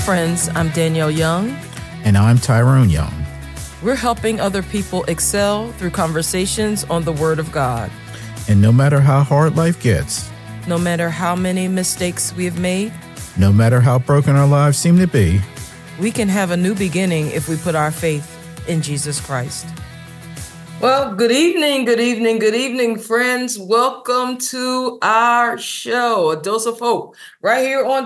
friends, I'm Danielle Young. And I'm Tyrone Young. We're helping other people excel through conversations on the Word of God. And no matter how hard life gets, no matter how many mistakes we have made, no matter how broken our lives seem to be, we can have a new beginning if we put our faith in Jesus Christ. Well, good evening, friends. Welcome to our show, A Dose of Hope, right here on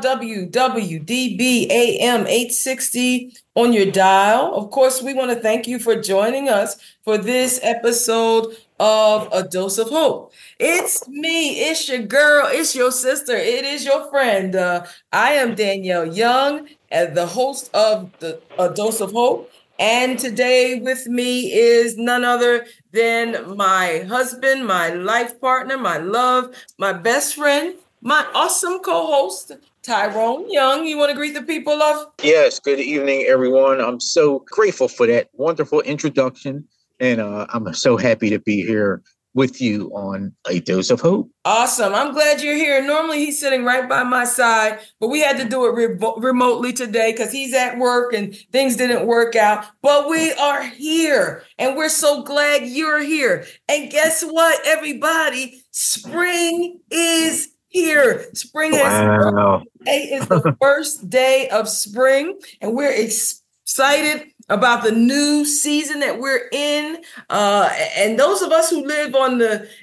WWDB AM 860 on your dial. Of course, we want to thank you for joining us for this episode of A Dose of Hope. It's me, it's your girl, it's your sister, it is your friend. I am Danielle Young, the host of A Dose of Hope. And today with me is none other than my husband, my life partner, my love, my best friend, my awesome co-host, Tyrone Young. You want to greet the people, love? Yes, good evening, everyone. I'm so grateful for that wonderful introduction. And I'm so happy to be here with you on A Dose of Hope. Awesome. I'm glad you're here. Normally he's sitting right by my side, but we had to do it remotely today because he's at work and things didn't work out. But we are here and we're so glad you're here. And guess what, everybody? Spring is here. Spring Wow. Today is the first day of spring and we're excited about the new season that we're in, and those of us who live in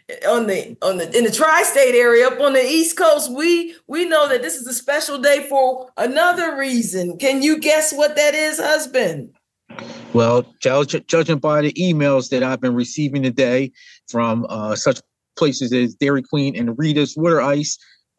the tri-state area up on the East Coast, we know that this is a special day for another reason. Can you guess what that is, husband? Well, judging by the emails that I've been receiving today from such places as Dairy Queen and Rita's Water Ice,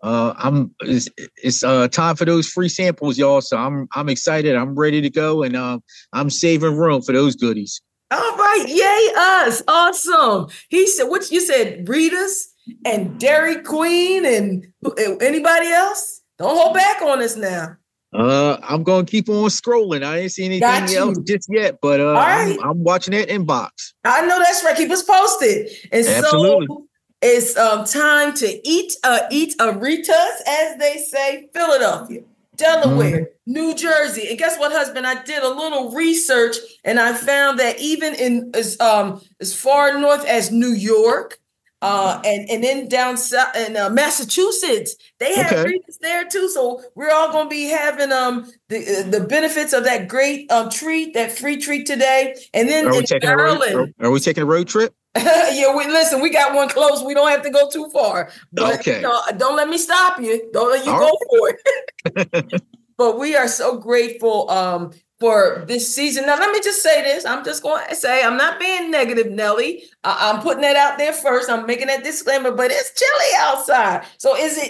it's time for those free samples, y'all. So I'm excited. I'm ready to go, and I'm saving room for those goodies. All right, yay us! Awesome. He said, "What you said? Rita's and Dairy Queen and anybody else? Don't hold back on us now." I'm gonna keep on scrolling. I ain't seen anything else just yet, but right. I'm watching that inbox. I know that's right. Keep us posted. And absolutely. So it's time to eat Rita's, as they say, Philadelphia, Delaware, New Jersey. And guess what, husband? I did a little research and I found that even in as far north as New York, and then down south in Massachusetts, they have Rita's there too. So we're all going to be having the benefits of that great treat, that free treat today. And then in Maryland, are we taking a road trip? Yeah, we got one close. We don't have to go too far. But don't let me stop you. Don't let you go for it. But we are so grateful for this season. Now, let me just say this. I'm just going to say I'm not being negative, Nelly. I'm putting that out there first. I'm making that disclaimer, but it's chilly outside. So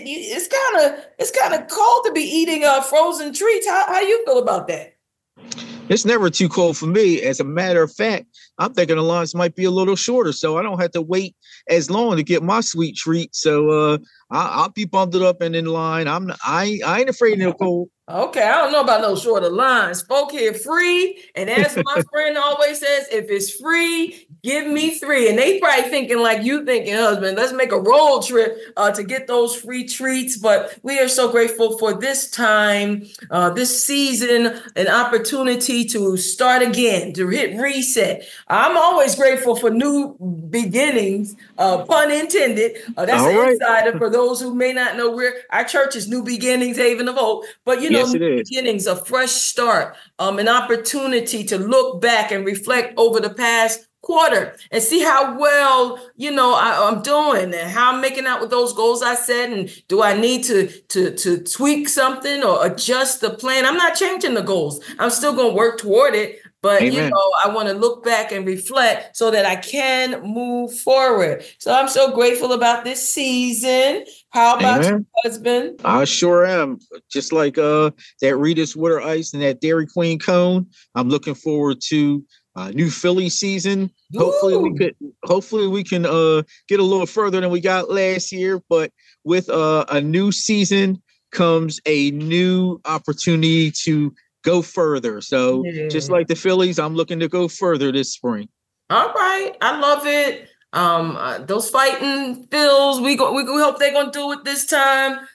it's kind of cold to be eating frozen treats. How you feel about that? It's never too cold for me. As a matter of fact, I'm thinking the lines might be a little shorter, so I don't have to wait as long to get my sweet treat. So I'll be bundled up and in line. I ain't afraid of no cold. Okay, I don't know about no shorter lines. Folk here free, and as my friend always says, if it's free, give me 3. And they probably thinking like you thinking, husband, let's make a road trip to get those free treats. But we are so grateful for this time, this season, an opportunity to start again, to hit reset. I'm always grateful for new beginnings, pun intended. That's an insider for those who may not know our church is New Beginnings, Haven of Hope. But yes, it is. Beginnings, a fresh start, an opportunity to look back and reflect over the past quarter and see how well, I'm doing and how I'm making out with those goals I set. And do I need to tweak something or adjust the plan? I'm not changing the goals. I'm still going to work toward it. But, Amen. I want to look back and reflect so that I can move forward. So I'm so grateful about this season. How about you, husband? I sure am. Just like that Rita's Water Ice and that Dairy Queen cone. I'm looking forward to new Philly season. Hopefully we can get a little further than we got last year. But with a new season comes a new opportunity to go further. So just like the Phillies, I'm looking to go further this spring. All right. I love it. Those fighting Phils, we hope they're going to do it this time.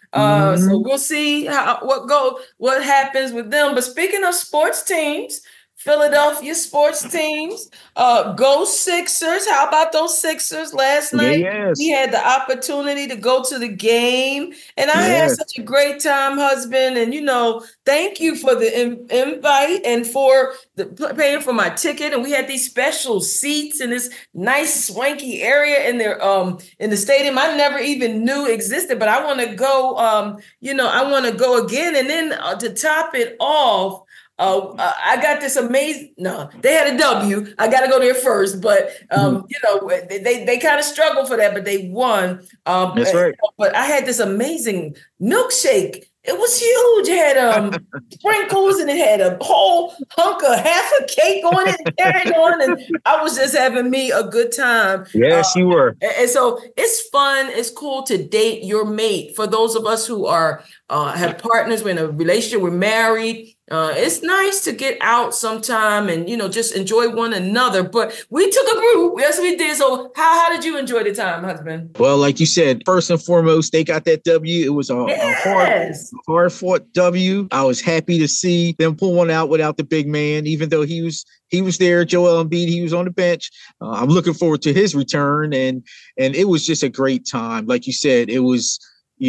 So we'll see what happens with them. But speaking of sports teams, Philadelphia sports teams, go Sixers. How about those Sixers last night? Yes. We had the opportunity to go to the game, and I had such a great time, husband. And, thank you for the invite and for paying for my ticket. And we had these special seats in this nice swanky area in the stadium I never even knew existed, but I want to go, I want to go again. And then to top it off, I got this amazing. No, they had a W. I got to go there first, but they kind of struggled for that, but they won. That's right. But I had this amazing milkshake. It was huge. It had sprinkles, and it had a whole hunk of half a cake on it and carried on, and I was just having me a good time. Yes, you were. And so it's fun. It's cool to date your mate. For those of us who are have partners, we're in a relationship, we're married. It's nice to get out sometime and, just enjoy one another. But we took a group. Yes, we did. So how did you enjoy the time, husband? Well, like you said, first and foremost, they got that W. It was a hard fought W. I was happy to see them pull one out without the big man, even though he was there. Joel Embiid, he was on the bench. I'm looking forward to his return. And it was just a great time. Like you said, it was,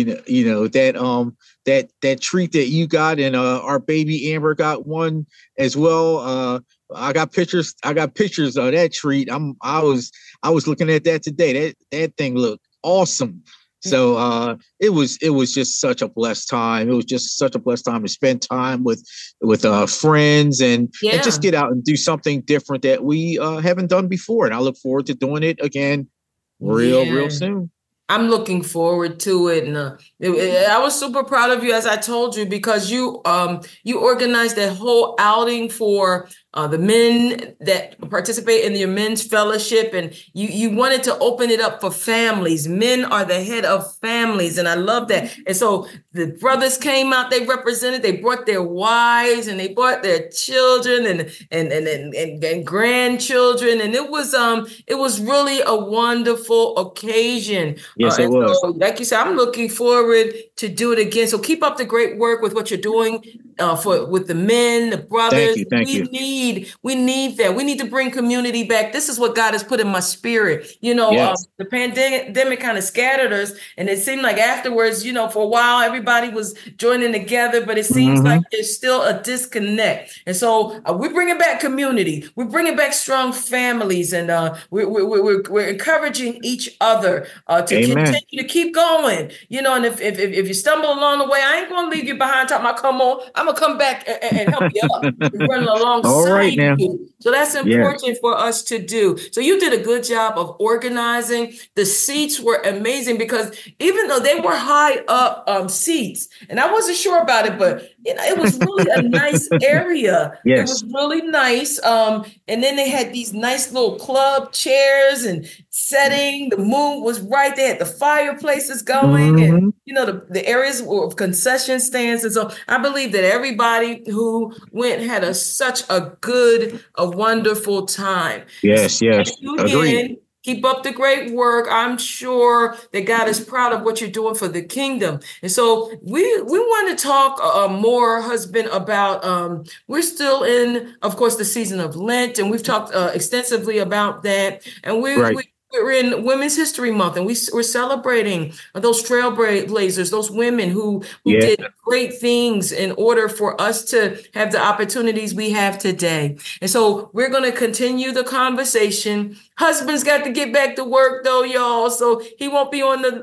that treat that you got, and our baby Amber got one as well. I got pictures of that treat. I was looking at that today. That thing looked awesome. So it was just such a blessed time. It was just such a blessed time to spend time with friends and just get out and do something different that we haven't done before. And I look forward to doing it again real soon. I'm looking forward to it. And I was super proud of you, as I told you, because you organized that whole outing for the men that participate in your men's fellowship. And you wanted to open it up for families. Men are the head of families. And I love that. And so the brothers came out, they represented, they brought their wives and they brought their children and grandchildren. And it was really a wonderful occasion. Yes, it was. So, like you said, I'm looking forward to do it again. So keep up the great work with what you're doing with the men, the brothers. Thank you. We need that. We need to bring community back. This is what God has put in my spirit. The pandemic kind of scattered us, and it seemed like afterwards, for a while, everybody was joining together, but it seems like there's still a disconnect. And so we're bringing back community. We're bringing back strong families, and we're encouraging each other to continue to keep going. And if you stumble along the way, I ain't going to leave you behind. Talking about, come on, I'm going to come back and help you up. We're running alongside you. So that's important for us to do. So you did a good job of organizing. The seats were amazing, because even though they were high up seats, and I wasn't sure about it, but it was really a nice area. Yes. It was really nice. And then they had these nice little club chairs and setting. The moon was right. They had the fireplaces going, and the areas of concession stands. And so I believe that everybody who went had such a wonderful time. Yes. Agreed. Keep up the great work. I'm sure that God is proud of what you're doing for the kingdom. And so we want to talk more, husband, about we're still in, of course, the season of Lent, and we've talked extensively about that. And we're in Women's History Month, and we're celebrating those trailblazers, those women who did great things in order for us to have the opportunities we have today. And so we're going to continue the conversation. Husband's got to get back to work, though, y'all, so he won't be on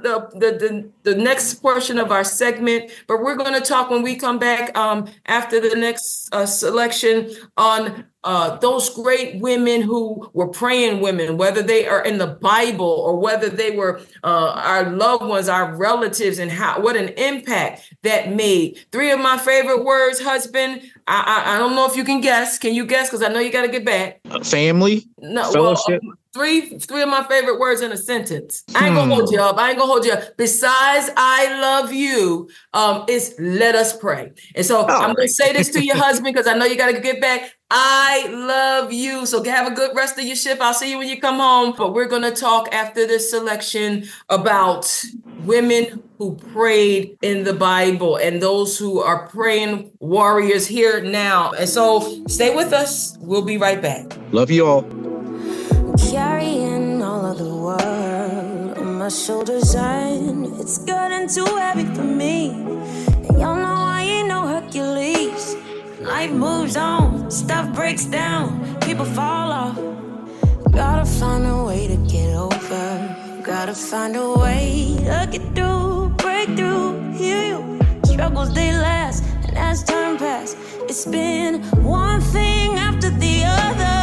the next portion of our segment. But we're going to talk when we come back after the next selection on those great women who were praying women, whether they are in the Bible or whether they were our loved ones, our relatives, and what an impact that made. 3 of my favorite words, husband. I don't know if you can guess. Can you guess? Because I know you got to get back. Family. No, fellowship. Well, three of my favorite words in a sentence. I ain't gonna hold you up. Besides I love you, is let us pray. And so I'm gonna say this to your husband, because I know you got to get back. I love you. So have a good rest of your shift. I'll see you when you come home. But we're going to talk after this selection about women who prayed in the Bible and those who are praying warriors here now. And so stay with us. We'll be right back. Love you all. Carrying all of the world on my shoulders, and it's getting too heavy for me. And y'all know I ain't no Hercules. Life moves on, stuff breaks down, people fall off. Gotta find a way to get over. Gotta find a way to get through, break through, heal. Struggles, they last, and as time passes, it's been one thing after the other.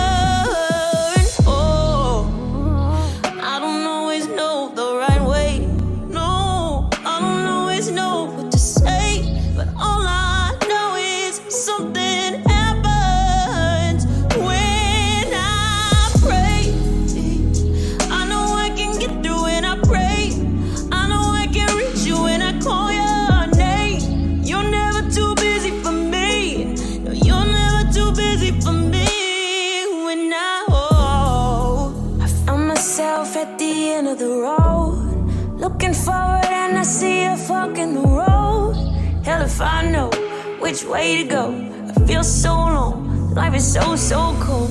The road, looking forward and I see a fork in the road. Hell if I know which way to go. I feel so alone, life is so cold.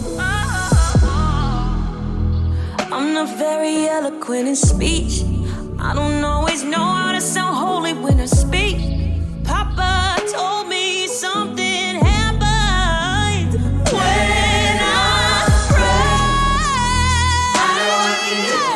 I'm not very eloquent in speech. I don't always know how to sound holy when I speak. Papa told me something happens when I pray. I know I can get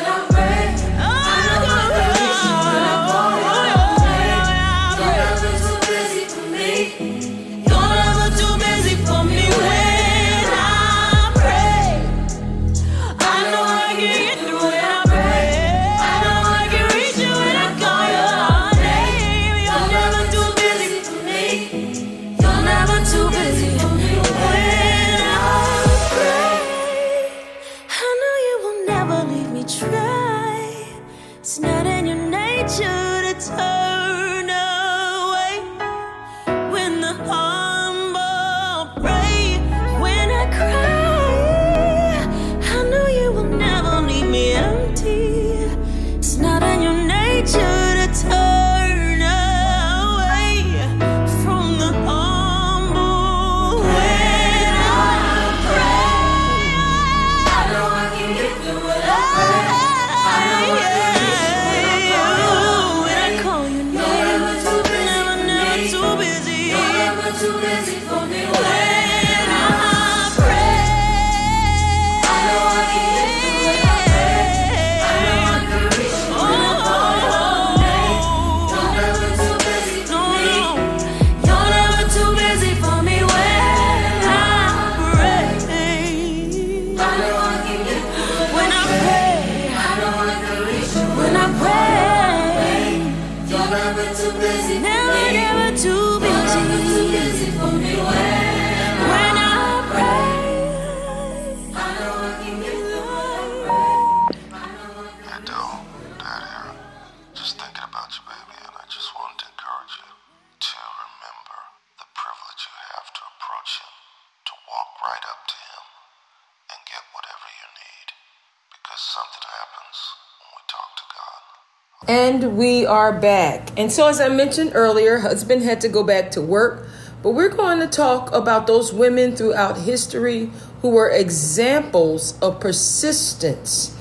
And we are back. And so as I mentioned earlier, husband had to go back to work, but we're going to talk about those women throughout history who were examples of persistence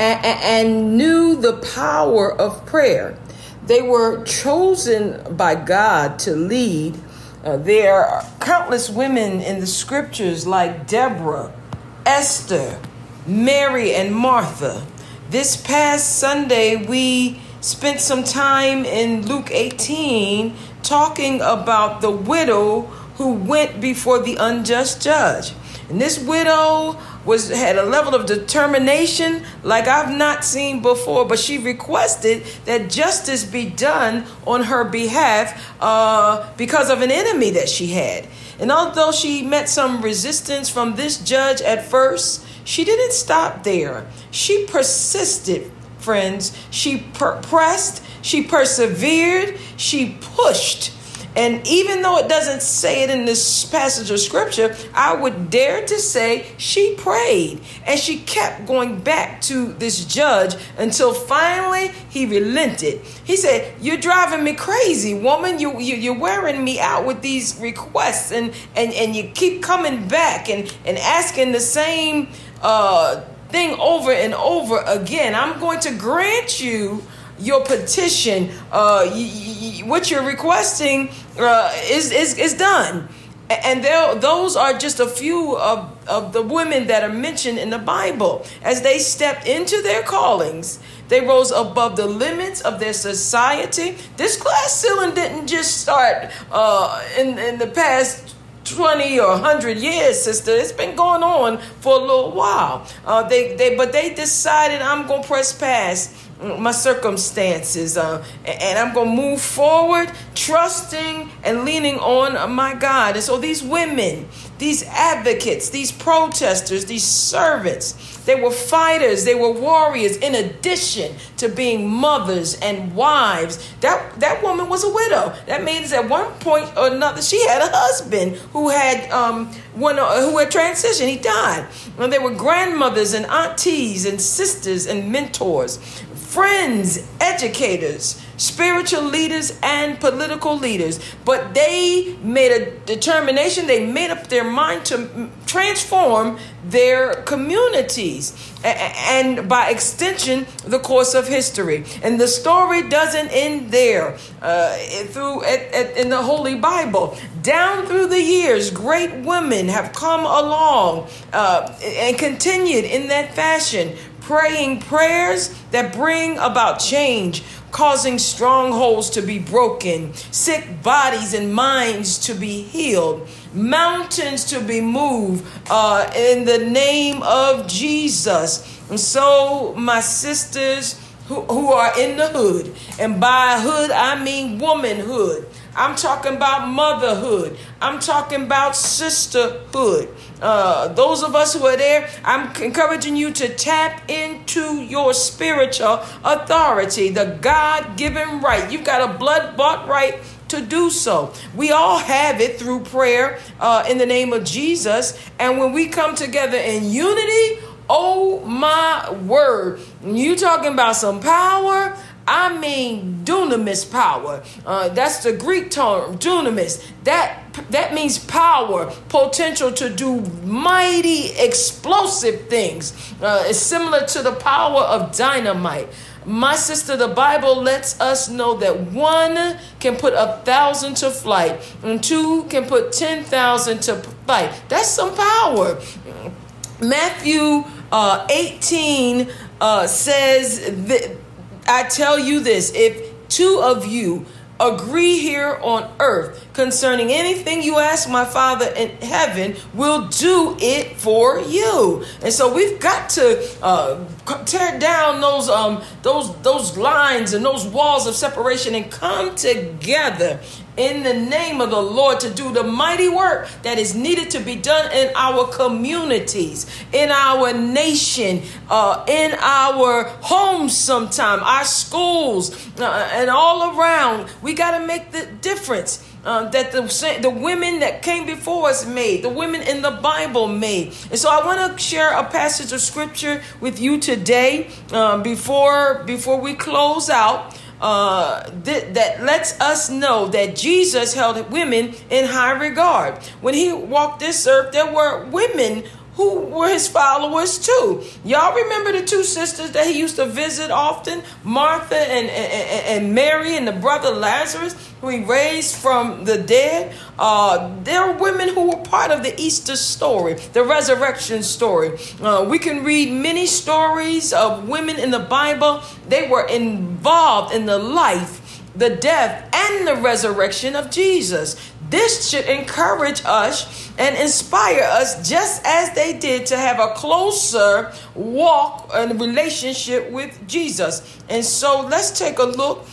and knew the power of prayer. They were chosen by God to lead. There are countless women in the scriptures like Deborah, Esther, Mary, and Martha. This past Sunday, we spent some time in Luke 18 talking about the widow who went before the unjust judge. And this widow had a level of determination like I've not seen before, but she requested that justice be done on her behalf because of an enemy that she had. And although she met some resistance from this judge at first, she didn't stop there. She persisted, friends. She pressed, she persevered, she pushed. And even though it doesn't say it in this passage of scripture, I would dare to say she prayed. And she kept going back to this judge until finally he relented. He said, "You're driving me crazy, woman. You're wearing me out with these requests. And you keep coming back and asking the same thing over and over again. I'm going to grant you your petition. What you're requesting is done." And those are just a few of the women that are mentioned in the Bible. As they stepped into their callings, they rose above the limits of their society. This glass ceiling didn't just start in the past 20 or 100 years, sister. It's been going on for a little while. But they decided, I'm going to press past my circumstances, and I'm going to move forward, trusting and leaning on my God. And so these women, these advocates, these protesters, these servants, they were fighters, they were warriors, in addition to being mothers and wives. That woman was a widow. That means at one point or another, she had a husband who had transitioned. He died. And they were grandmothers and aunties and sisters and mentors, friends, educators, spiritual leaders, and political leaders. But they made a determination, they made up their mind to transform their communities and by extension the course of history. And the story doesn't end there. In the Holy Bible, down through the years, great women have come along and continued in that fashion, praying prayers that bring about change, causing strongholds to be broken, sick bodies and minds to be healed, mountains to be moved in the name of Jesus. And so, my sisters who are in the hood, and by hood I mean womanhood, I'm talking about motherhood, I'm talking about sisterhood. Those of us who are there, I'm encouraging you to tap into your spiritual authority, the God-given right. You've got a blood-bought right to do so. We all have it through prayer in the name of Jesus. And when we come together in unity, oh my word, you talking about some power. I mean dunamis power. That's the Greek term, dunamis. That means power, potential to do mighty, explosive things. It's similar to the power of dynamite. My sister, the Bible lets us know that one can put 1,000 to flight and two can put 10,000 to flight. That's some power. Matthew 18 says that, I tell you this, if two of you agree here on earth concerning anything you ask, my Father in heaven will do it for you. And so we've got to tear down those lines and those walls of separation and come together in the name of the Lord to do the mighty work that is needed to be done in our communities, in our nation, in our homes sometime, our schools, and all around. We got to make the difference that the women that came before us made, the women in the Bible made. And so I want to share a passage of scripture with you today before we close out. That lets us know that Jesus held women in high regard. When he walked this earth, there were women who were his followers too. Y'all remember the two sisters that he used to visit often? Martha and Mary, and the brother Lazarus, who he raised from the dead. There are women who were part of the Easter story, the resurrection story. We can read many stories of women in the Bible. They were involved in the life, the death, and the resurrection of Jesus. This should encourage us and inspire us, just as they did, to have a closer walk and relationship with Jesus. And so let's take a look.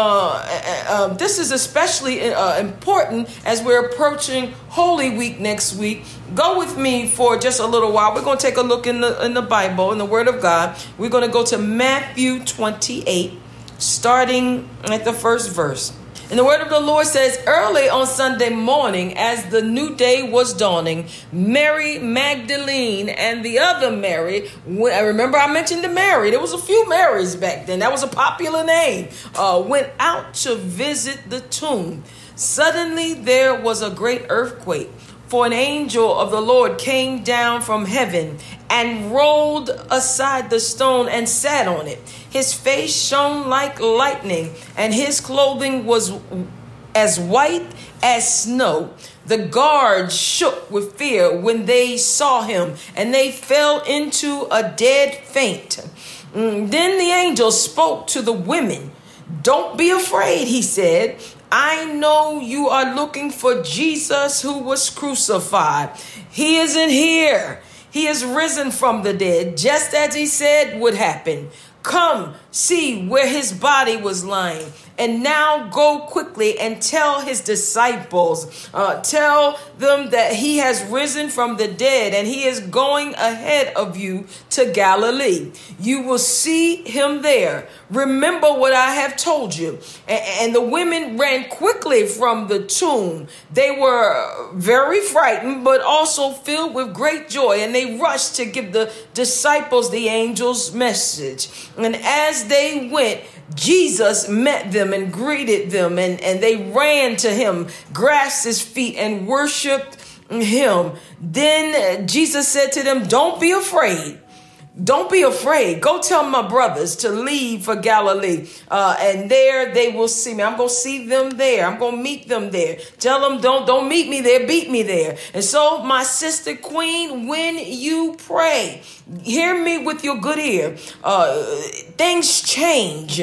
This is especially important as we're approaching Holy Week next week. Go with me for just a little while. We're going to take a look in the Bible, in the Word of God. We're going to go to Matthew 28, starting at the first verse. And the word of the Lord says, early on Sunday morning, as the new day was dawning, Mary Magdalene and the other Mary, I remember I mentioned the Mary, there was a few Marys back then, that was a popular name, went out to visit the tomb. Suddenly there was a great earthquake, for an angel of the Lord came down from heaven and rolled aside the stone and sat on it. His face shone like lightning, and his clothing was as white as snow. The guards shook with fear when they saw him, and they fell into a dead faint. Then the angel spoke to the women. "Don't be afraid," he said. "I know you are looking for Jesus who was crucified. He isn't here. He is risen from the dead, just as he said would happen. Come, see where his body was lying. And now go quickly and tell his disciples, tell them that he has risen from the dead and he is going ahead of you to Galilee. You will see him there. Remember what I have told you." And the women ran quickly from the tomb. They were very frightened, but also filled with great joy. And they rushed to give the disciples the angel's message. And as they went, Jesus met them and greeted them, and they ran to him, grasped his feet, and worshiped him. Then Jesus said to them, "Don't be afraid. Don't be afraid. Go tell my brothers to leave for Galilee, and there they will see me. I'm going to see them there. I'm going to meet them there. Tell them, don't meet me there, beat me there." And so, my sister queen, when you pray, hear me with your good ear. Things change.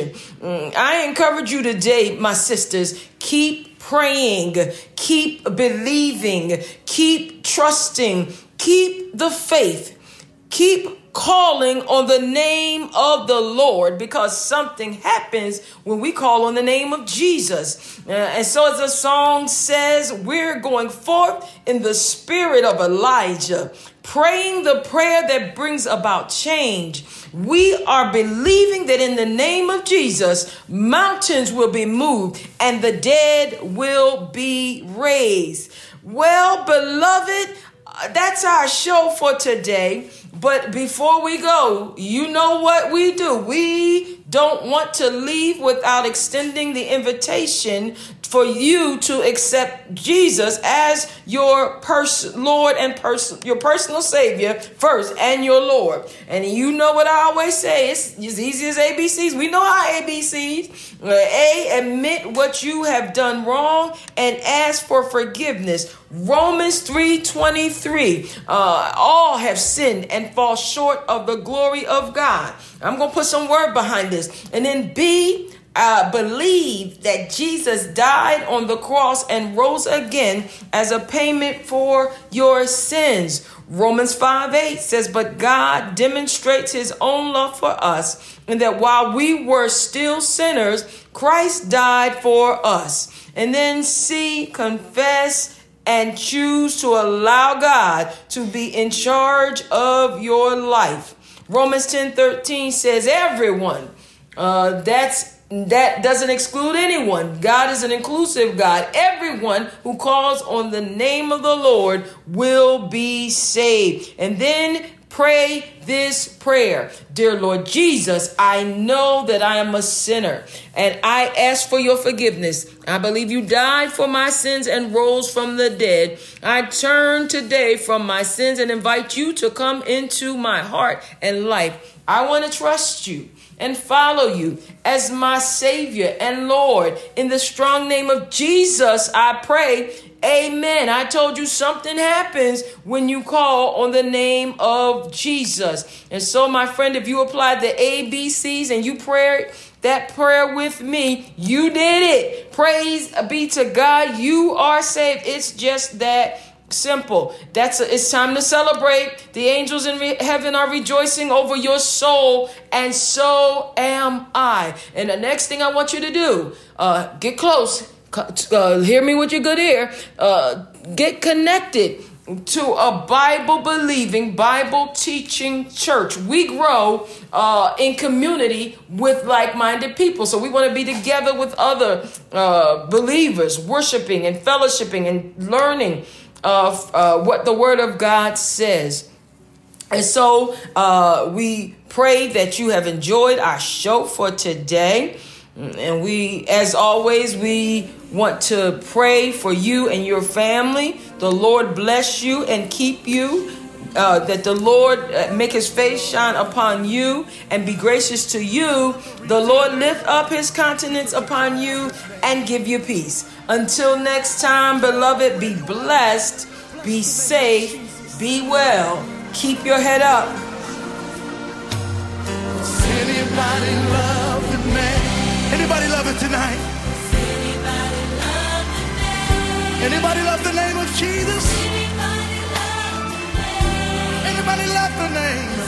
I encourage you today, my sisters, keep praying, keep believing, keep trusting, keep the faith, keep calling on the name of the Lord, because something happens when we call on the name of Jesus. And so, as the song says, we're going forth in the spirit of Elijah, praying the prayer that brings about change. We are believing that in the name of Jesus, mountains will be moved and the dead will be raised. Well, beloved, that's our show for today. But before we go, you know what we do. We don't want to leave without extending the invitation for you to accept Jesus as your Lord and your personal Savior first, and your Lord. And you know what I always say, it's as easy as ABCs. We know our ABCs. A, admit what you have done wrong and ask for forgiveness. Romans 3:23. All have sinned and fall short of the glory of God. I'm going to put some word behind this. And then B, believe that Jesus died on the cross and rose again as a payment for your sins. Romans 5:8 says, "But God demonstrates his own love for us, and that while we were still sinners, Christ died for us." And then C, confess and choose to allow God to be in charge of your life. Romans 10:13 says everyone, that doesn't exclude anyone. God is an inclusive God. Everyone who calls on the name of the Lord will be saved. And then pray this prayer. Dear Lord Jesus, I know that I am a sinner and I ask for your forgiveness. I believe you died for my sins and rose from the dead. I turn today from my sins and invite you to come into my heart and life. I want to trust you and follow you as my Savior and Lord. In the strong name of Jesus, I pray. Amen. I told you something happens when you call on the name of Jesus. And so, my friend, if you applied the ABCs and you prayed that prayer with me, you did it. Praise be to God. You are saved. It's just that simple. It's time to celebrate. The angels in heaven are rejoicing over your soul, and so am I. And the next thing I want you to do, get close. Hear me with your good ear. Get connected to a Bible-believing, Bible-teaching church. We grow in community with like-minded people. So we want to be together with other believers, worshiping and fellowshipping and learning of what the Word of God says. And so we pray that you have enjoyed our show for today. And we, as always, we want to pray for you and your family. The Lord bless you and keep you. That the Lord make his face shine upon you and be gracious to you. The Lord lift up his countenance upon you and give you peace. Until next time, beloved, be blessed, be safe, be well. Keep your head up. Anybody love the name? Anybody love it tonight? Anybody love the name of Jesus? Anybody love the name?